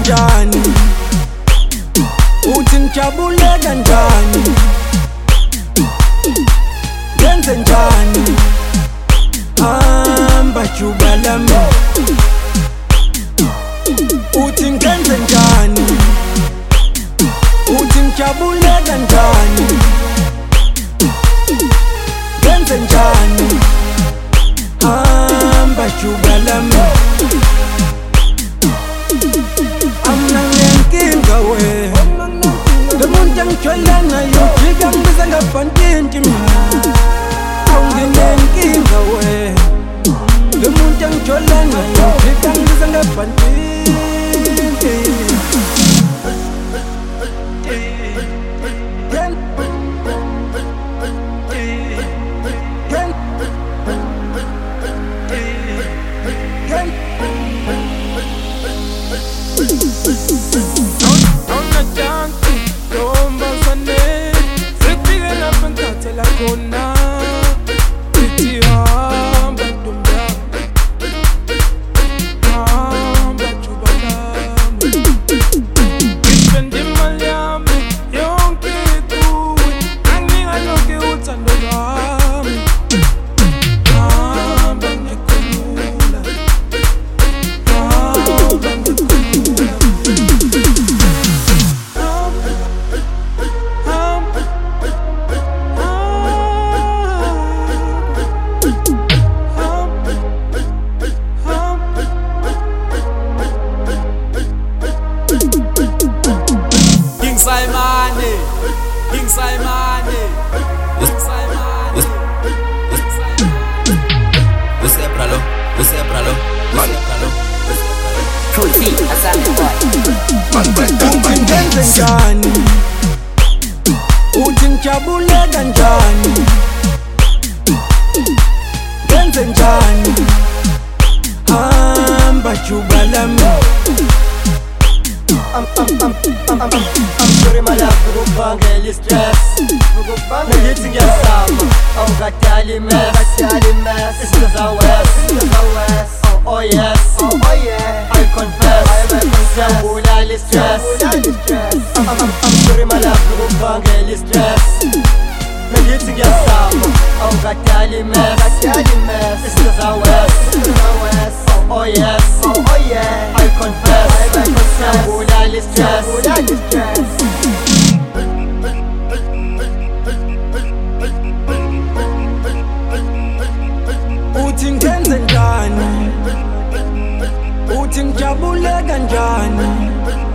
kanjani, uthi ngijabule kanjani, ngenze njani, hamba juba lami, uthi ngenze njani, uthi ngijabule kanjani, ngenze njani, hamba juba lami. Amna ngenkinga we, ngemuntu engijwayele naye ujika ngibiza ngabhantini mina. Awungenenkinga we, ngemuntu engijwayele naye ujika ngibiza ngabhantini. Ngenze njani, uthi ngijabule kanjani, ngenze njani, hamba juba lami. I'm sorry my love, ngokubangela stress, ngithi ngiyazama, awungadali mess, izinto zawes, oh yes, I confess, siyangibulala stress. I'm sorry my love, ngokubangela stress, ngithi ngiyazama, awungadali mess, izinto zawes, oh yes, I confess, siyangibulala stress. Uthi ngenze njani, uthi ngijabule kanjani,